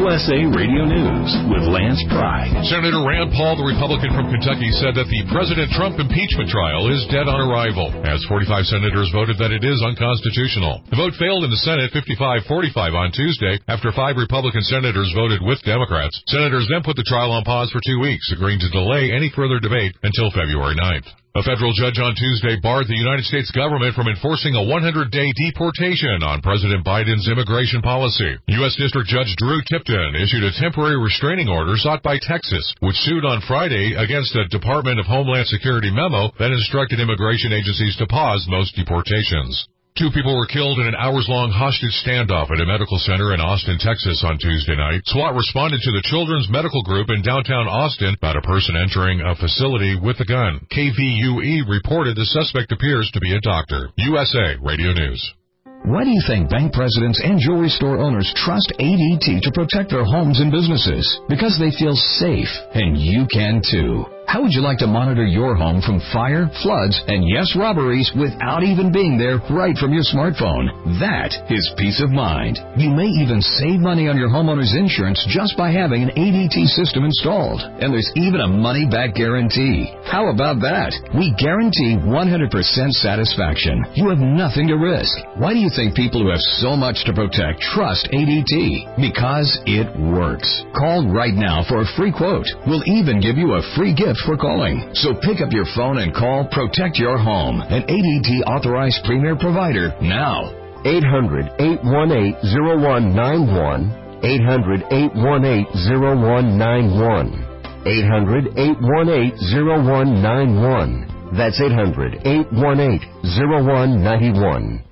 USA Radio News with Lance Pry. Senator Rand Paul, the Republican from Kentucky, said that the President Trump impeachment trial is dead on arrival, as 45 senators voted that it is unconstitutional. The vote failed in the Senate 55-45 on Tuesday after 5 Republican senators voted with Democrats. Senators then put the trial on pause for 2 weeks, agreeing to delay any further debate until February 9th. A federal judge on Tuesday barred the United States government from enforcing a 100-day deportation on President Biden's immigration policy. U.S. District Judge Drew Tipton issued a temporary restraining order sought by Texas, which sued on Friday against a Department of Homeland Security memo that instructed immigration agencies to pause most deportations. 2 people were killed in an hours-long hostage standoff at a medical center in Austin, Texas on Tuesday night. SWAT responded to the Children's Medical Group in downtown Austin about a person entering a facility with a gun. KVUE reported the suspect appears to be a doctor. USA Radio News. Why do you think bank presidents and jewelry store owners trust ADT to protect their homes and businesses? Because they feel safe, and you can too. How would you like to monitor your home from fire, floods, and yes, robberies without even being there right from your smartphone? That is peace of mind. You may even save money on your homeowner's insurance just by having an ADT system installed. And there's even a money-back guarantee. How about that? We guarantee 100% satisfaction. You have nothing to risk. Why do you think people who have so much to protect trust ADT? Because it works. Call right now for a free quote. We'll even give you a free gift for calling. So pick up your phone and call Protect Your Home, an ADT authorized premier provider now. 800-818-0191. 800-818-0191. 800-818-0191. That's 800-818-0191.